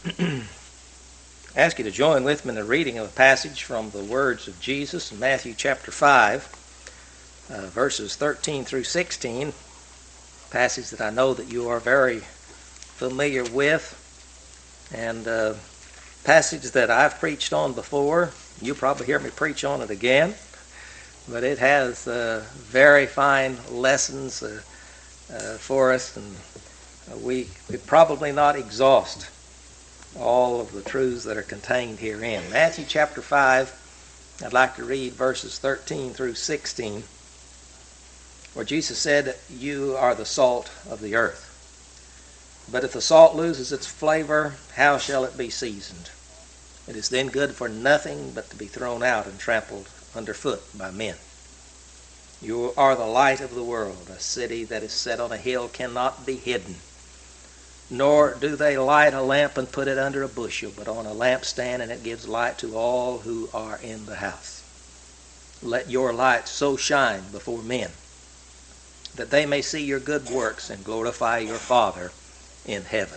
I ask you to join with me in the reading of a passage from the words of Jesus in Matthew chapter 5, verses 13 through 16, a passage that I know that you are very familiar with, and a passage that I've preached on before. You'll probably hear me preach on it again, but it has very fine lessons for us, and we could probably not exhaust all of the truths that are contained herein. Matthew chapter 5, I'd like to read verses 13 through 16, where Jesus said, "You are the salt of the earth. But if the salt loses its flavor, how shall it be seasoned? It is then good for nothing but to be thrown out and trampled underfoot by men. You are the light of the world. A city that is set on a hill cannot be hidden. Nor do they light a lamp and put it under a bushel, but on a lampstand, and it gives light to all who are in the house. Let your light so shine before men, that they may see your good works and glorify your Father in heaven."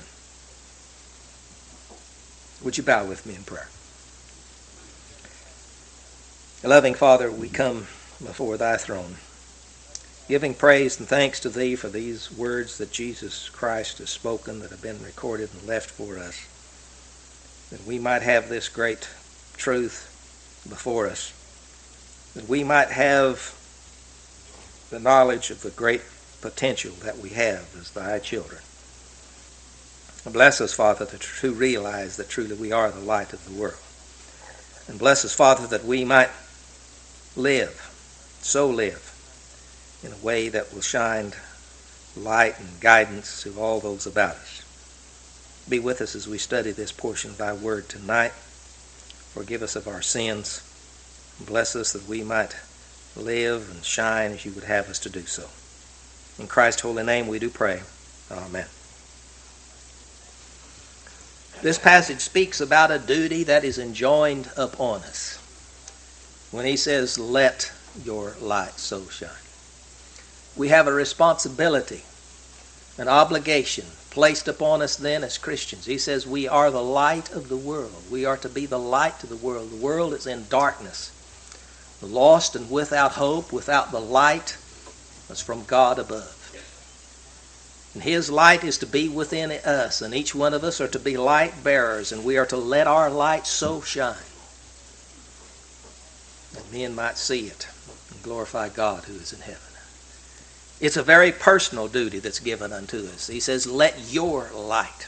Would you bow with me in prayer? Loving Father, we come before thy throne, giving praise and thanks to thee for these words that Jesus Christ has spoken, that have been recorded and left for us, that we might have this great truth before us, that we might have the knowledge of the great potential that we have as thy children. Bless us, Father, to realize that truly we are the light of the world. And bless us, Father, that we might live in a way that will shine light and guidance to all those about us. Be with us as we study this portion of thy word tonight. Forgive us of our sins. Bless us that we might live and shine as you would have us to do so. In Christ's holy name we do pray. Amen. This passage speaks about a duty that is enjoined upon us when he says, "Let your light so shine." We have a responsibility, an obligation placed upon us then as Christians. He says we are the light of the world. We are to be the light to the world. The world is in darkness, lost and without hope, without the light that's from God above. And his light is to be within us, and each one of us are to be light bearers, and we are to let our light so shine that men might see it and glorify God who is in heaven. It's a very personal duty that's given unto us. He says, let your light.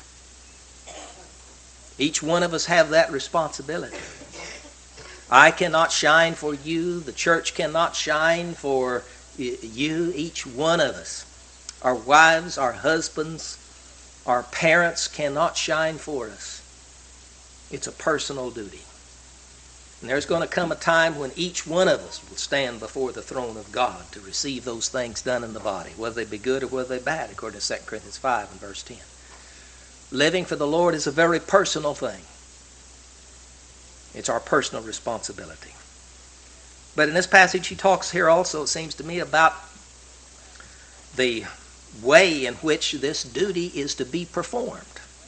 Each one of us have that responsibility. I cannot shine for you. The church cannot shine for you. Each one of us, our wives, our husbands, our parents cannot shine for us. It's a personal duty. And there's going to come a time when each one of us will stand before the throne of God to receive those things done in the body, whether they be good or whether they be bad, according to 2 Corinthians 5 and verse 10. Living for the Lord is a very personal thing. It's our personal responsibility. But in this passage he talks here also, it seems to me, about the way in which this duty is to be performed.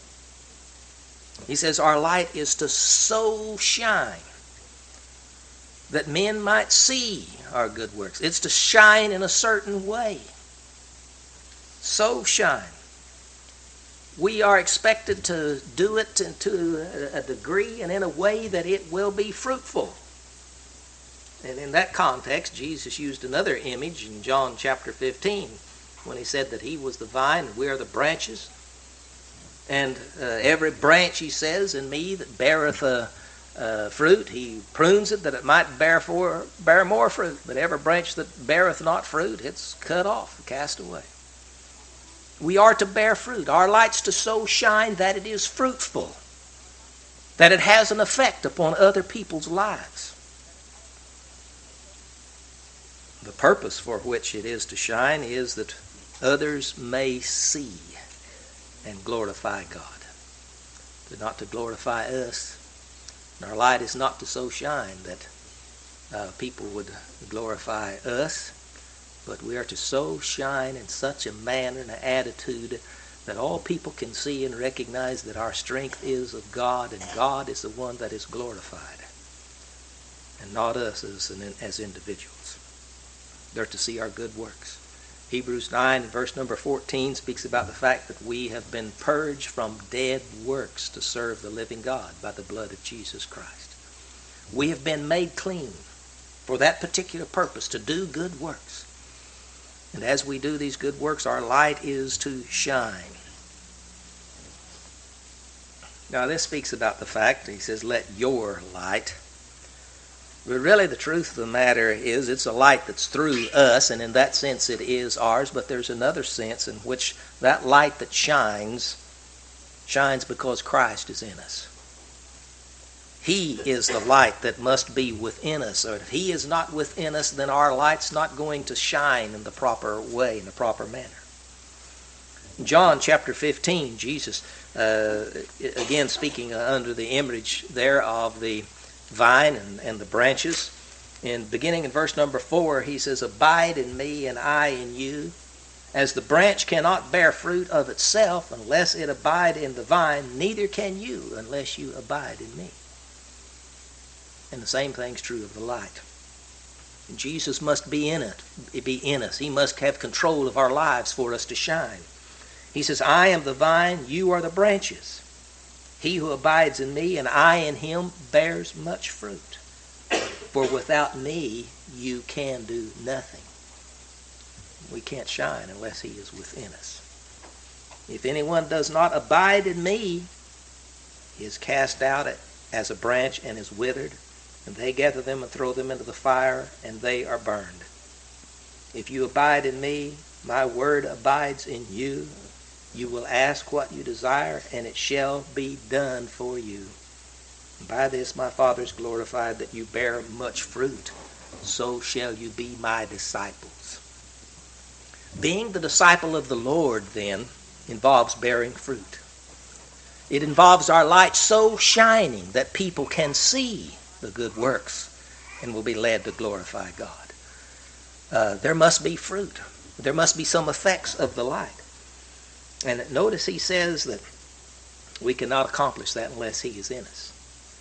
He says our light is to so shine that men might see our good works. It's to shine in a certain way. So shine. We are expected to do it to a degree and in a way that it will be fruitful. And in that context, Jesus used another image in John chapter 15 when he said that he was the vine and we are the branches. And every branch, he says, in me that beareth fruit, he prunes it that it might bear more fruit. But every branch that beareth not fruit, it's cut off and cast away. We are to bear fruit. Our light's to so shine that it is fruitful, that it has an effect upon other people's lives. The purpose for which it is to shine is that others may see and glorify God. But not to glorify us. And our light is not to so shine that people would glorify us, but we are to so shine in such a manner and an attitude that all people can see and recognize that our strength is of God, and God is the one that is glorified, and not us as individuals. They're to see our good works. Hebrews 9 and verse number 14 speaks about the fact that we have been purged from dead works to serve the living God by the blood of Jesus Christ. We have been made clean for that particular purpose, to do good works. And as we do these good works, our light is to shine. Now this speaks about the fact, he says, let your light. But really the truth of the matter is it's a light that's through us, and in that sense it is ours, but there's another sense in which that light that shines because Christ is in us. He is the light that must be within us. Or if He is not within us, then our light's not going to shine in the proper way, in the proper manner. In John chapter 15, Jesus, again speaking under the image there of the vine and the branches, beginning in verse number 4, He says, abide in me and I in you. As the branch cannot bear fruit of itself unless it abide in the vine, neither can you unless you abide in me. And the same thing's true of the light. Jesus must be in us. He must have control of our lives for us to shine. He says, I am the vine, you are the branches. He who abides in me and I in him bears much fruit. For without me you can do nothing. We can't shine unless He is within us. If anyone does not abide in me, he is cast out as a branch and is withered, and they gather them and throw them into the fire, and they are burned. If you abide in me, my word abides in you. You will ask what you desire, and it shall be done for you. And by this my Father is glorified, that you bear much fruit. So shall you be my disciples. Being the disciple of the Lord, then, involves bearing fruit. It involves our light so shining that people can see the good works and will be led to glorify God. There must be fruit. There must be some effects of the light. And notice he says that we cannot accomplish that unless He is in us.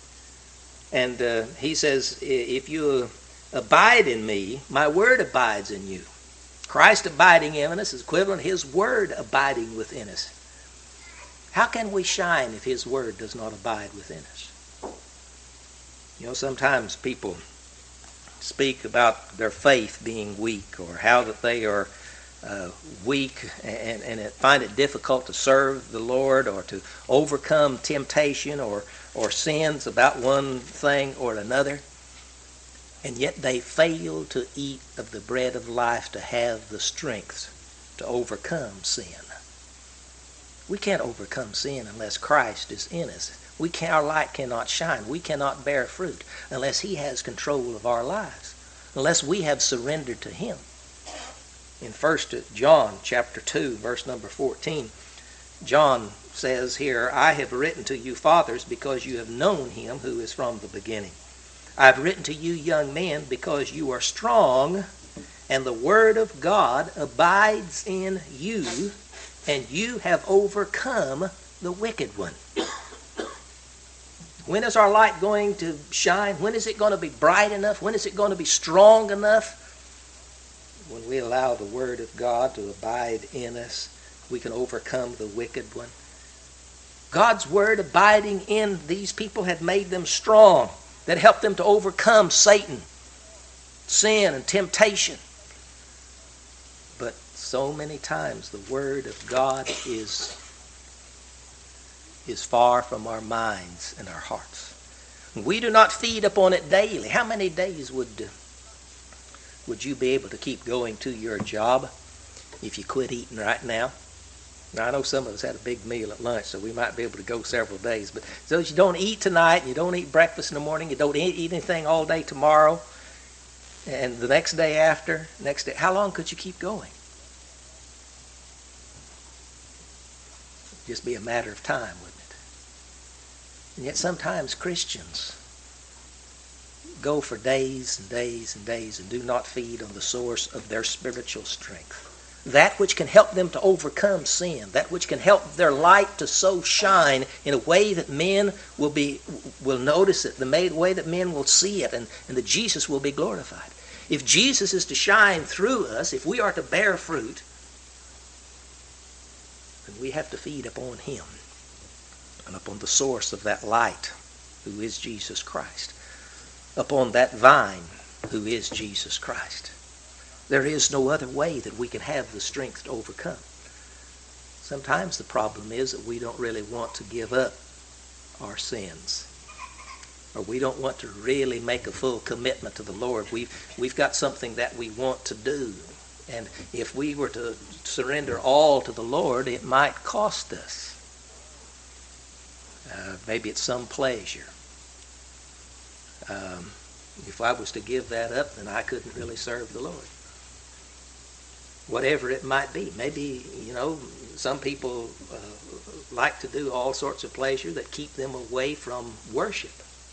And he says, if you abide in me, my word abides in you. Christ abiding in us is equivalent to His word abiding within us. How can we shine if His word does not abide within us? You know, sometimes people speak about their faith being weak, or how that they are weak and find it difficult to serve the Lord or to overcome temptation or sins about one thing or another. And yet they fail to eat of the bread of life to have the strength to overcome sin. We can't overcome sin unless Christ is in us. Our light cannot shine. We cannot bear fruit unless He has control of our lives, unless we have surrendered to Him. In 1 John chapter 2, verse number 14, John says here, I have written to you, fathers, because you have known Him who is from the beginning. I have written to you, young men, because you are strong, and the word of God abides in you, and you have overcome the wicked one. When is our light going to shine? When is it going to be bright enough? When is it going to be strong enough? When we allow the word of God to abide in us, we can overcome the wicked one. God's word abiding in these people had made them strong. That helped them to overcome Satan, sin, and temptation. But so many times the word of God is far from our minds and our hearts. We do not feed upon it daily. How many days would you be able to keep going to your job if you quit eating right now? Now, I know some of us had a big meal at lunch, so we might be able to go several days. But so you don't eat tonight, you don't eat breakfast in the morning, you don't eat anything all day tomorrow, and the next day after, how long could you keep going? Just be a matter of time, wouldn't it? And yet sometimes Christians go for days and days and days and do not feed on the source of their spiritual strength, that which can help them to overcome sin, that which can help their light to so shine in a way that men will notice it, the way that men will see it, and that Jesus will be glorified. If Jesus is to shine through us, if we are to bear fruit, then we have to feed upon him and upon the source of that light, who is Jesus Christ, upon that vine, who is Jesus Christ. There is no other way that we can have the strength to overcome. Sometimes the problem is that we don't really want to give up our sins, or we don't want to really make a full commitment to the Lord. We've got something that we want to do, and if we were to surrender all to the Lord, it might cost us. Maybe it's some pleasure. If I was to give that up, then I couldn't really serve the Lord. Whatever it might be. Maybe, some people like to do all sorts of pleasure that keep them away from worship.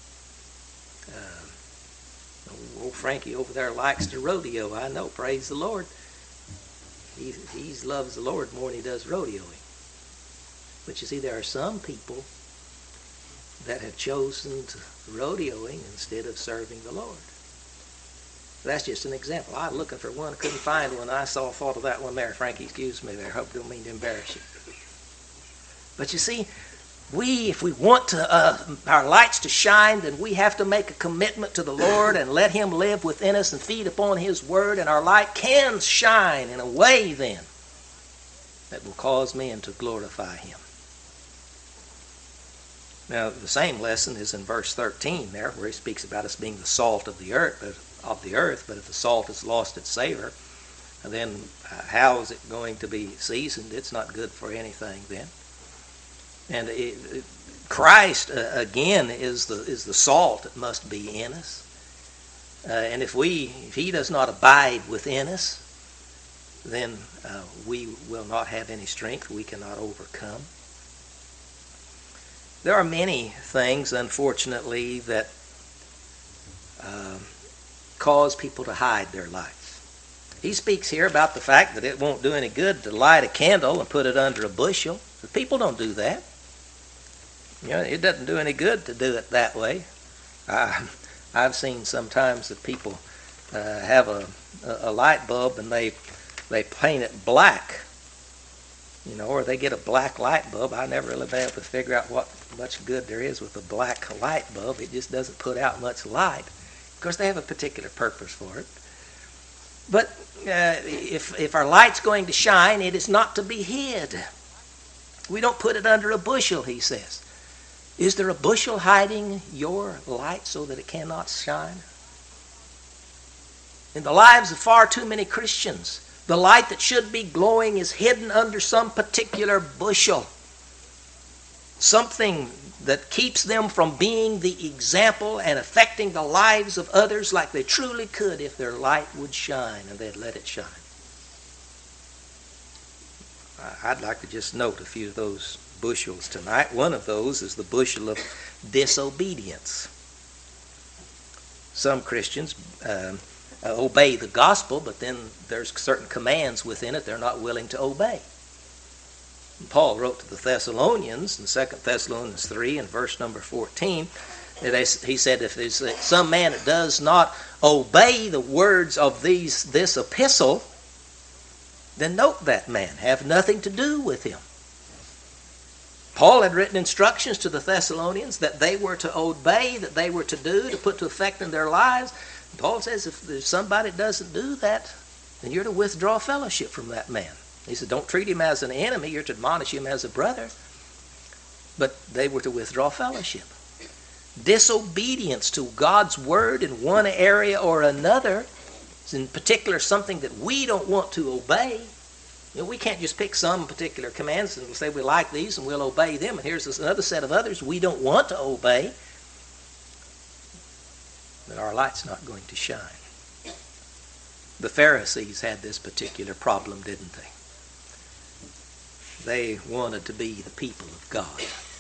Old Frankie over there likes to rodeo. I know, praise the Lord. He loves the Lord more than he does rodeoing. But you see, there are some people that have chosen to rodeoing instead of serving the Lord. That's just an example. I was looking for one, couldn't find one. I thought of that one there. Frankie, excuse me there. Hope I don't mean to embarrass you. But you see, if we want our lights to shine, then we have to make a commitment to the Lord and let him live within us and feed upon his word, and our light can shine in a way then that will cause men to glorify him. Now, the same lesson is in verse 13 there, where he speaks about us being the salt of the earth, but if the salt has lost its savor, then how is it going to be seasoned? It's not good for anything then. And Christ, again, is the salt that must be in us. And if he does not abide within us, then we will not have any strength. We cannot overcome. There are many things, unfortunately, that cause people to hide their lights. He speaks here about the fact that it won't do any good to light a candle and put it under a bushel. But people don't do that. It doesn't do any good to do it that way. I've seen sometimes that people have a light bulb and they paint it black, or they get a black light bulb. I never really been able to figure out what much good there is with a black light bulb. It just doesn't put out much light. Of course, they have a particular purpose for it. But if our light's going to shine, it is not to be hid. We don't put it under a bushel, he says. Is there a bushel hiding your light so that it cannot shine? In the lives of far too many Christians, the light that should be glowing is hidden under some particular bushel. Something that keeps them from being the example and affecting the lives of others like they truly could if their light would shine and they'd let it shine. I'd like to just note a few of those bushels tonight. One of those is the bushel of disobedience. Some Christians obey the gospel, but then there's certain commands within it they're not willing to obey. Paul wrote to the Thessalonians in 2 Thessalonians 3 and verse number 14, he said, if there's some man that does not obey the words of this epistle, then note that man, have nothing to do with him. Paul had written instructions to the Thessalonians that they were to obey, that they were to do, to put to effect in their lives. And Paul says if there's somebody that doesn't do that, then you're to withdraw fellowship from that man. He said, don't treat him as an enemy, you're to admonish him as a brother. But they were to withdraw fellowship. Disobedience to God's word in one area or another, in particular something that we don't want to obey. We can't just pick some particular commands and say we like these and we'll obey them, and here's another set of others we don't want to obey. But our light's not going to shine. The Pharisees had this particular problem, didn't they? They wanted to be the people of God.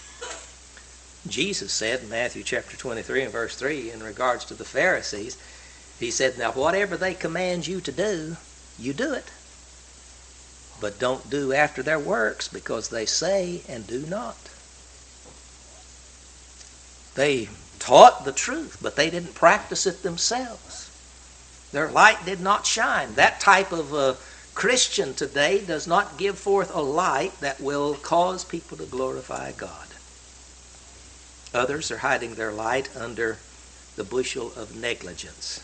Jesus said in Matthew chapter 23 and verse 3 in regards to the Pharisees, he said, now whatever they command you to do, you do it. but don't do after their works, because they say and do not. They taught the truth, but they didn't practice it themselves. Their light did not shine. That type of Christian today does not give forth a light that will cause people to glorify God. Others are hiding their light under the bushel of negligence.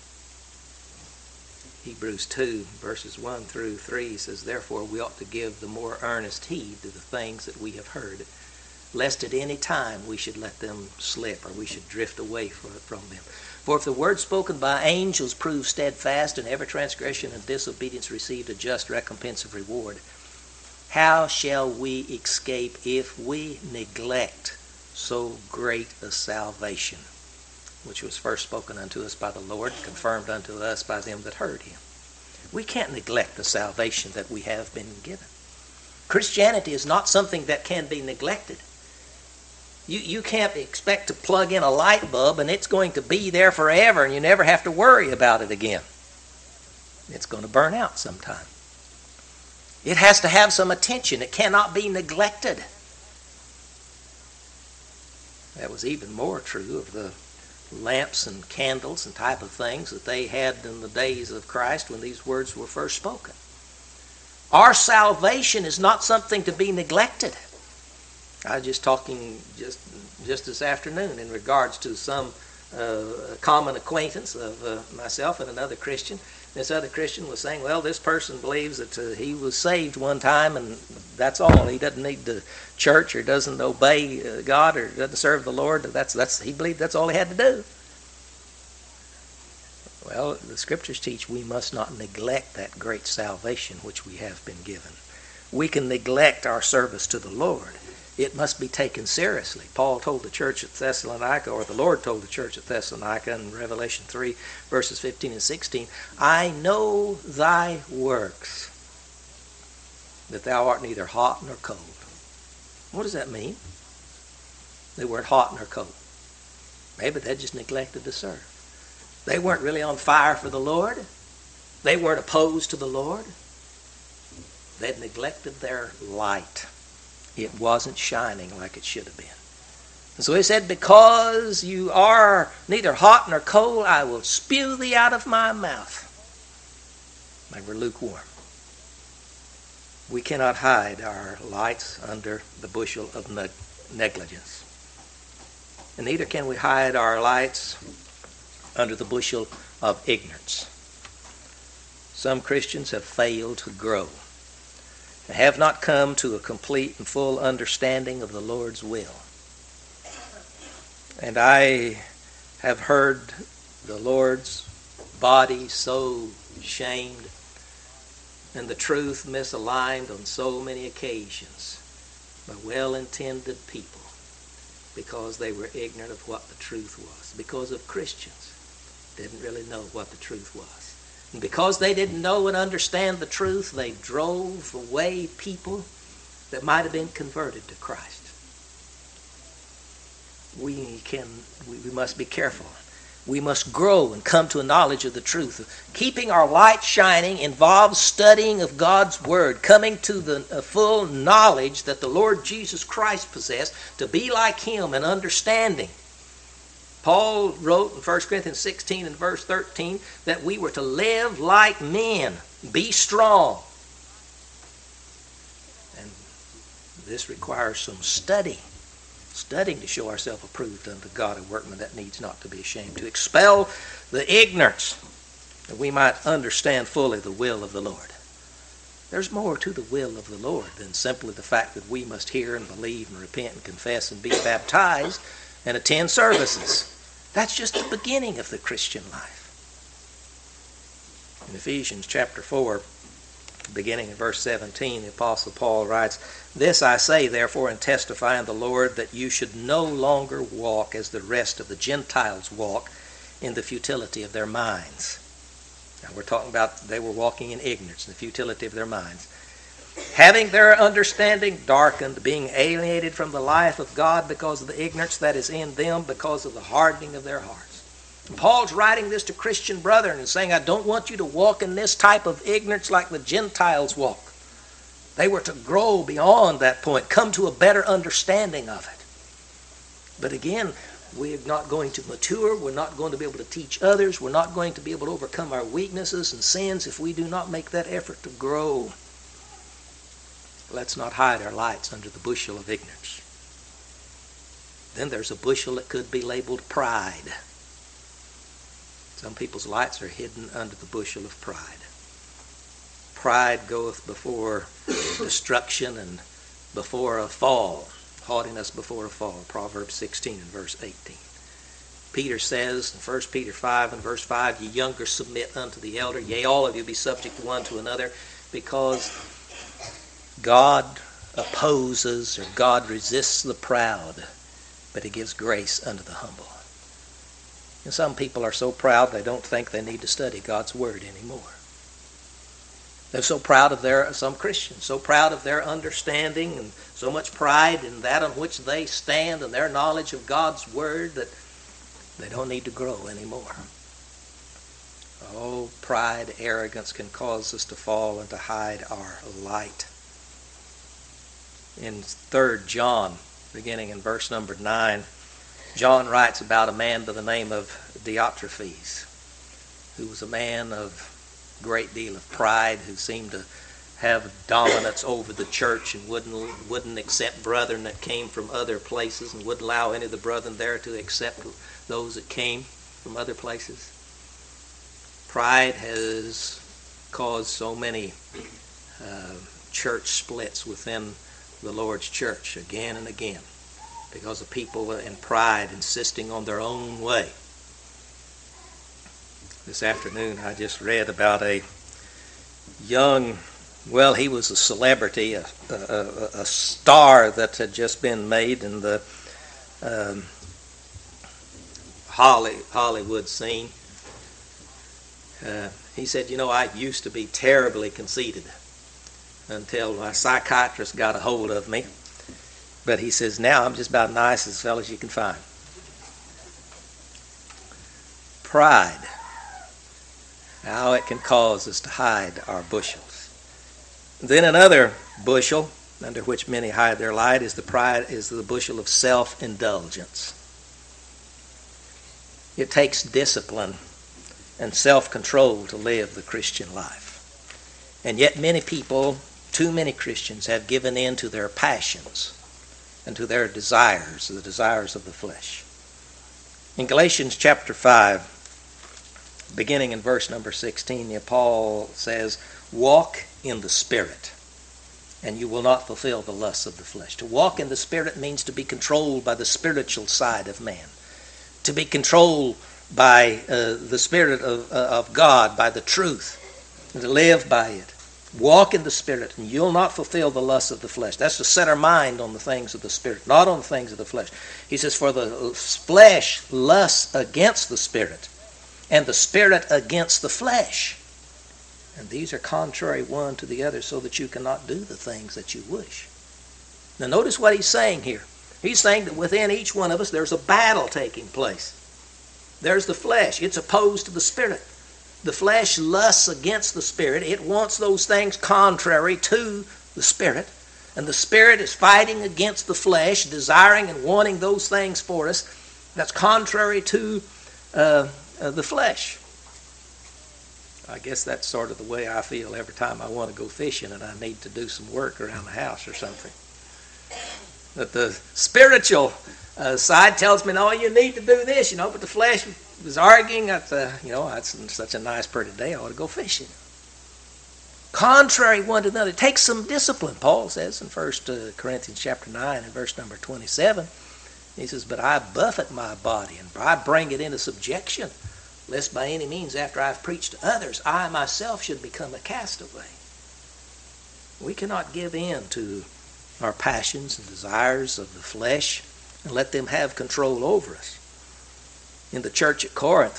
Hebrews 2, verses 1 through 3 says, "Therefore we ought to give the more earnest heed to the things that we have heard, lest at any time we should let them slip, or we should drift away from them. For if the word spoken by angels proved steadfast, and every transgression and disobedience received a just recompense of reward, how shall we escape if we neglect so great a salvation, which was first spoken unto us by the Lord, confirmed unto us by them that heard him?" We can't neglect the salvation that we have been given. Christianity is not something that can be neglected. You can't expect to plug in a light bulb and it's going to be there forever and you never have to worry about it again. It's going to burn out sometime. It has to have some attention. It cannot be neglected. That was even more true of the lamps and candles and type of things that they had in the days of Christ when these words were first spoken. Our salvation is not something to be neglected. I was just talking just this afternoon in regards to some common acquaintance of myself and another Christian. This other Christian was saying, well, this person believes that he was saved one time and that's all. He doesn't need the church or doesn't obey God or doesn't serve the Lord. He believed that's all he had to do. Well, the Scriptures teach we must not neglect that great salvation which we have been given. We can neglect our service to the Lord. It must be taken seriously. Paul told the church at Thessalonica, or the Lord told the church at Thessalonica in Revelation 3, verses 15 and 16, "I know thy works, that thou art neither hot nor cold." What does that mean? They weren't hot nor cold. Maybe they just neglected to serve. They weren't really on fire for the Lord. They weren't opposed to the Lord. They'd neglected their light. It wasn't shining like it should have been. And so he said, because you are neither hot nor cold, I will spew thee out of my mouth. They were lukewarm. We cannot hide our lights under the bushel of negligence. And neither can we hide our lights under the bushel of ignorance. Some Christians have failed to grow. They have not come to a complete and full understanding of the Lord's will. And I have heard the Lord's body so shamed and the truth misaligned on so many occasions by well-intended people because they were ignorant of what the truth was, because of Christians didn't really know what the truth was. And because they didn't know and understand the truth, they drove away people that might have been converted to Christ. We must be careful. We must grow and come to a knowledge of the truth. Keeping our light shining involves studying of God's Word, coming to the full knowledge that the Lord Jesus Christ possessed, to be like Him and understanding. Paul wrote in 1 Corinthians 16 and verse 13 that we were to live like men, be strong. And this requires some studying to show ourselves approved unto God, a workman that needs not to be ashamed, to expel the ignorance, that we might understand fully the will of the Lord. There's more to the will of the Lord than simply the fact that we must hear and believe and repent and confess and be baptized and attend services. That's just the beginning of the Christian life. In Ephesians chapter 4, beginning in verse 17, the Apostle Paul writes, "This I say, therefore, and testify in the Lord, that you should no longer walk as the rest of the Gentiles walk, in the futility of their minds." Now we're talking about they were walking in ignorance, the futility of their minds. "Having their understanding darkened, being alienated from the life of God because of the ignorance that is in them, because of the hardening of their hearts." And Paul's writing this to Christian brethren and saying, I don't want you to walk in this type of ignorance like the Gentiles walk. They were to grow beyond that point, come to a better understanding of it. But again, we're not going to mature. We're not going to be able to teach others. We're not going to be able to overcome our weaknesses and sins if we do not make that effort to grow. Let's not hide our lights under the bushel of ignorance. Then there's a bushel that could be labeled pride. Some people's lights are hidden under the bushel of pride. Pride goeth before destruction and before a fall. Haughtiness before a fall. Proverbs 16 and verse 18. Peter says in 1 Peter 5 and verse 5, ye younger submit unto the elder. Yea, all of you be subject one to another, because God opposes, or God resists the proud, but he gives grace unto the humble. And some people are so proud they don't think they need to study God's Word anymore. They're so proud of some Christians, so proud of their understanding and so much pride in that on which they stand and their knowledge of God's Word that they don't need to grow anymore. Oh, pride, arrogance can cause us to fall and to hide our light. In 3 John, beginning in verse number 9, John writes about a man by the name of Diotrephes, who was a man of great deal of pride, who seemed to have dominance over the church and wouldn't accept brethren that came from other places, and wouldn't allow any of the brethren there to accept those that came from other places. Pride has caused so many church splits within the Lord's church again and again, because of people in pride insisting on their own way. This afternoon I just read about a young, well, he was a celebrity, a star that had just been made in the Hollywood scene. He said, I used to be terribly conceited until my psychiatrist got a hold of me. But he says, now I'm just about nice as fellow as you can find. Pride. How it can cause us to hide our bushels. Then another bushel under which many hide their light is the bushel of self-indulgence. It takes discipline and self-control to live the Christian life. And yet many people, too many Christians, have given in to their passions and to their desires, the desires of the flesh. In Galatians chapter 5, beginning in verse number 16, Paul says, walk in the Spirit, and you will not fulfill the lusts of the flesh. To walk in the Spirit means to be controlled by the spiritual side of man, to be controlled by the Spirit of God, by the truth, and to live by it. Walk in the Spirit, and you'll not fulfill the lusts of the flesh. That's to set our mind on the things of the Spirit, not on the things of the flesh. He says, for the flesh lusts against the Spirit, and the Spirit against the flesh. And these are contrary one to the other, so that you cannot do the things that you wish. Now notice what he's saying here. He's saying that within each one of us there's a battle taking place. There's the flesh. It's opposed to the Spirit. The flesh lusts against the Spirit. It wants those things contrary to the Spirit. And the Spirit is fighting against the flesh, desiring and wanting those things for us that's contrary to the flesh. I guess that's sort of the way I feel every time I want to go fishing and I need to do some work around the house or something. That the spiritual side tells me, no, you need to do this, but the flesh was arguing that, it's such a nice, pretty day, I ought to go fishing. Contrary one to another. It takes some discipline, Paul says in 1 Corinthians chapter 9 and verse number 27. He says, but I buffet my body, and I bring it into subjection, lest by any means after I've preached to others, I myself should become a castaway. We cannot give in to our passions and desires of the flesh and let them have control over us. In the church at Corinth,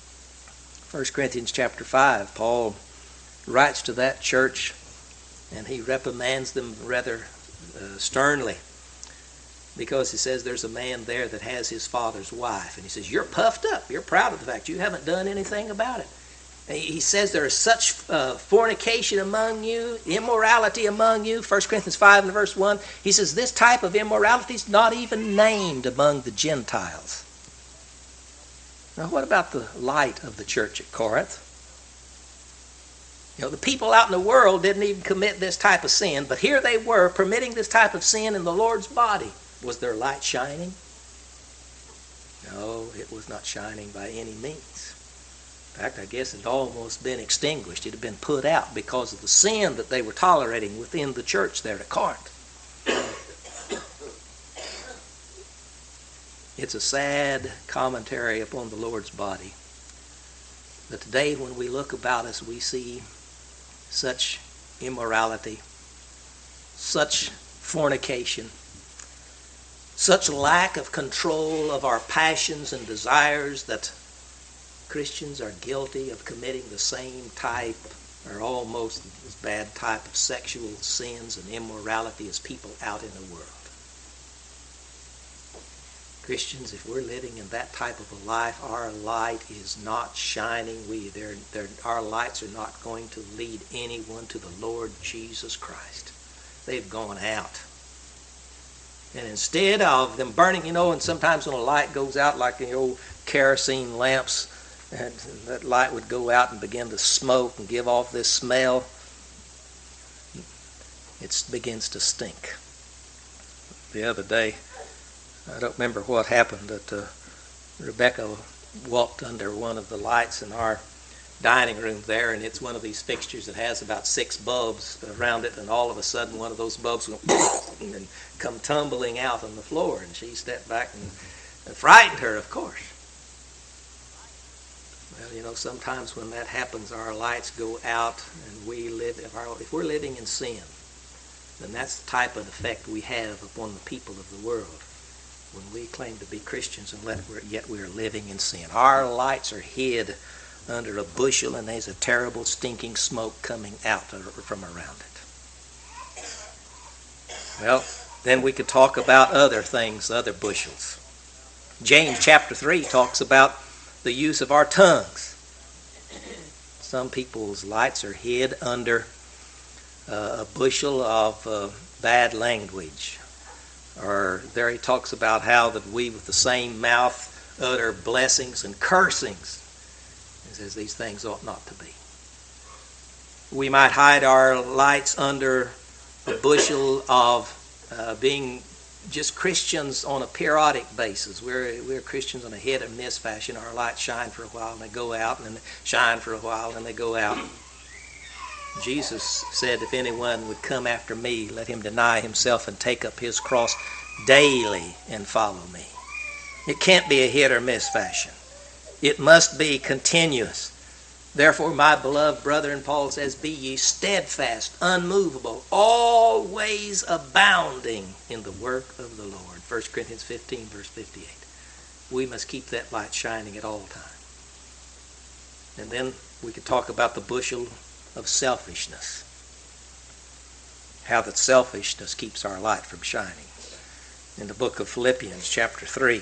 1 Corinthians chapter 5, Paul writes to that church and he reprimands them rather sternly, because he says there's a man there that has his father's wife. And he says, you're puffed up. You're proud of the fact you haven't done anything about it. He says there is such fornication among you, immorality among you. 1 Corinthians 5 and verse 1. He says this type of immorality is not even named among the Gentiles. Now what about the light of the church at Corinth? The people out in the world didn't even commit this type of sin, but here they were permitting this type of sin in the Lord's body. Was their light shining? No, it was not shining by any means. In fact, I guess it had almost been extinguished. It had been put out because of the sin that they were tolerating within the church there at Corinth. It's a sad commentary upon the Lord's body that today when we look about us, we see such immorality, such fornication, such lack of control of our passions and desires that Christians are guilty of committing the same type or almost as bad type of sexual sins and immorality as people out in the world. Christians, if we're living in that type of a life, our light is not shining. Our lights are not going to lead anyone to the Lord Jesus Christ. They've gone out. And instead of them burning, and sometimes when a light goes out like the old kerosene lamps, and that light would go out and begin to smoke and give off this smell, it begins to stink. The other day, I don't remember what happened, but Rebecca walked under one of the lights in our dining room there, and it's one of these fixtures that has about 6 bulbs around it, and all of a sudden one of those bulbs went and come tumbling out on the floor, and she stepped back and frightened her, of course. Well, sometimes when that happens, our lights go out, and if we're living in sin, then that's the type of effect we have upon the people of the world when we claim to be Christians and yet we are living in sin. Our lights are hid under a bushel, and there's a terrible stinking smoke coming out from around it. Well, then we could talk about other things, other bushels. James chapter 3 talks about the use of our tongues. Some people's lights are hid under a bushel of bad language. Or there he talks about how that we with the same mouth utter blessings and cursings. He says these things ought not to be. We might hide our lights under a bushel of being just Christians on a periodic basis. We're Christians on a hit and miss fashion. Our lights shine for a while and they go out, and then shine for a while and they go out. Jesus said, if anyone would come after me, let him deny himself and take up his cross daily and follow me. It can't be a hit or miss fashion. It must be continuous. Therefore, my beloved brethren, Paul says, be ye steadfast, unmovable, always abounding in the work of the Lord. 1 Corinthians 15, verse 58. We must keep that light shining at all times. And then we could talk about the bushel of selfishness. How that selfishness keeps our light from shining. In the book of Philippians, chapter 3,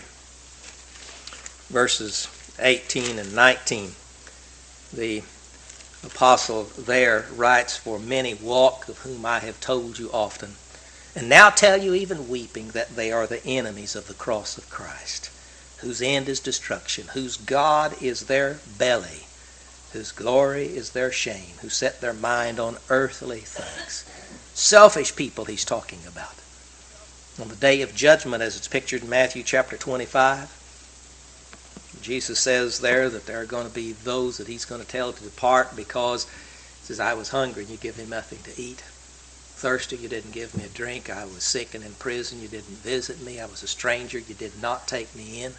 verses 18 and 19, the apostle there writes, for many walk, of whom I have told you often, and now tell you even weeping, that they are the enemies of the cross of Christ, whose end is destruction, whose God is their belly, whose glory is their shame, who set their mind on earthly things. Selfish people he's talking about. On the day of judgment, as it's pictured in Matthew chapter 25, Jesus says there that there are going to be those that he's going to tell to depart because he says, I was hungry and you give me nothing to eat. Thirsty, you didn't give me a drink. I was sick and in prison, you didn't visit me. I was a stranger, you did not take me in.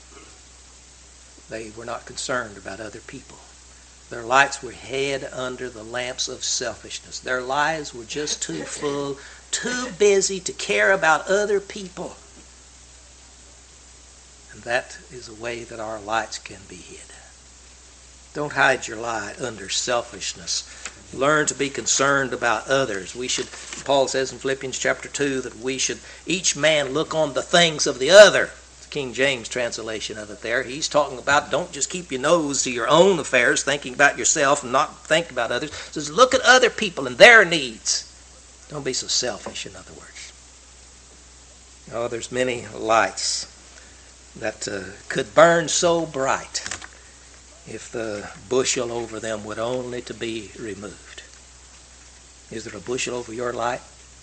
They were not concerned about other people. Their lights were hid under the lamps of selfishness. Their lives were just too full, too busy to care about other people. And that is a way that our lights can be hid. Don't hide your light under selfishness. Learn to be concerned about others. Paul says in Philippians chapter 2 that we should each man look on the things of the other. King James translation of it there. He's talking about don't just keep your nose to your own affairs, thinking about yourself and not think about others. He says, look at other people and their needs. Don't be so selfish, in other words. Oh, there's many lights that could burn so bright if the bushel over them would only to be removed. Is there a bushel over your light?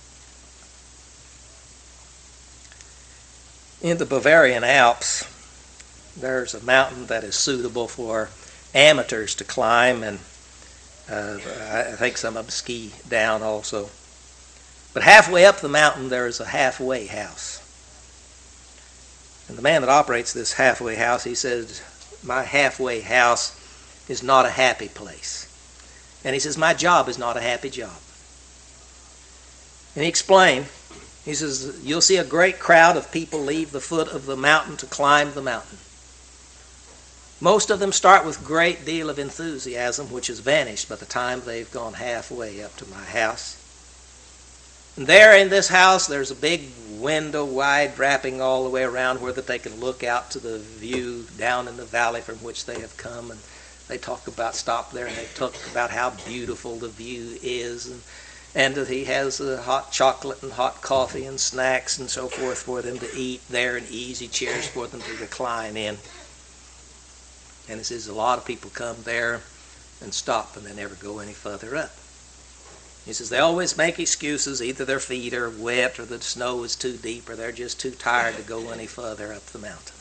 In the Bavarian Alps, there's a mountain that is suitable for amateurs to climb, and I think some of them ski down also. But halfway up the mountain, there is a halfway house. And the man that operates this halfway house, he says, my halfway house is not a happy place. And he says, my job is not a happy job. And he explained, he says, you'll see a great crowd of people leave the foot of the mountain to climb the mountain. Most of them start with a great deal of enthusiasm, which has vanished by the time they've gone halfway up to my house. And there in this house, there's a big window, wide, wrapping all the way around where that they can look out to the view down in the valley from which they have come. And they talk about, stop there, and they talk about how beautiful the view is. And he has hot chocolate and hot coffee and snacks and so forth for them to eat there, and easy chairs for them to recline in. And he says a lot of people come there and stop, and they never go any further up. He says they always make excuses. Either their feet are wet, or the snow is too deep, or they're just too tired to go any further up the mountain.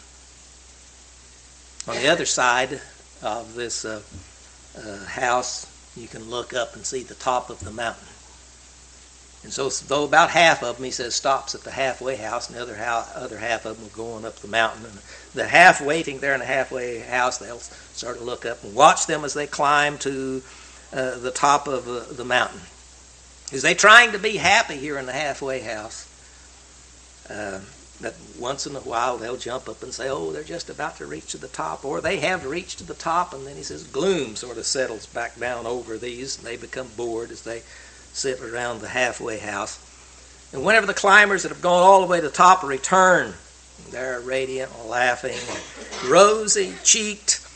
On the other side of this house, you can look up and see the top of the mountain. And so, though about half of them, he says, stops at the halfway house, and the other half of them are going up the mountain. And the half waiting there in the halfway house, they'll sort of look up and watch them as they climb to the top of the mountain. Is they trying to be happy here in the halfway house? That once in a while they'll jump up and say, oh, they're just about to reach to the top, or they have reached to the top, and then he says gloom sort of settles back down over these, and they become bored as they sit around the halfway house. And whenever the climbers that have gone all the way to the top return, they're radiant, laughing, rosy-cheeked.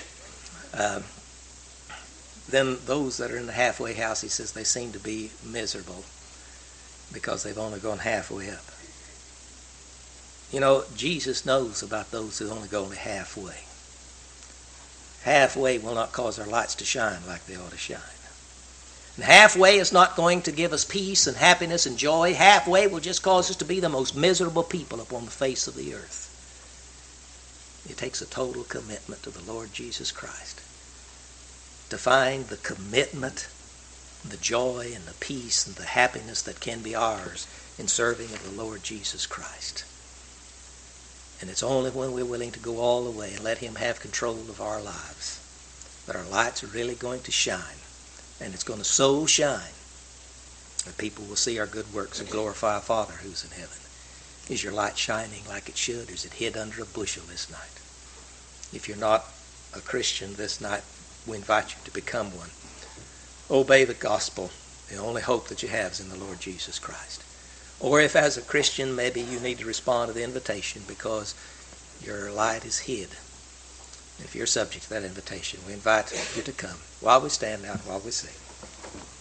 Then those that are in the halfway house, he says, they seem to be miserable because they've only gone halfway up. You know, Jesus knows about those who only go only halfway. Halfway will not cause our lights to shine like they ought to shine. And halfway is not going to give us peace and happiness and joy. Halfway will just cause us to be the most miserable people upon the face of the earth. It takes a total commitment to the Lord Jesus Christ to find the commitment, the joy, and the peace, and the happiness that can be ours in serving of the Lord Jesus Christ. And it's only when we're willing to go all the way and let Him have control of our lives that our lights are really going to shine. And it's going to so shine that people will see our good works and glorify our Father who's in heaven. Is your light shining like it should, or is it hid under a bushel this night? If you're not a Christian this night, we invite you to become one. Obey the gospel. The only hope that you have is in the Lord Jesus Christ. Or if as a Christian, maybe you need to respond to the invitation because your light is hid. If you're subject to that invitation, we invite you to come while we stand now, while we sing.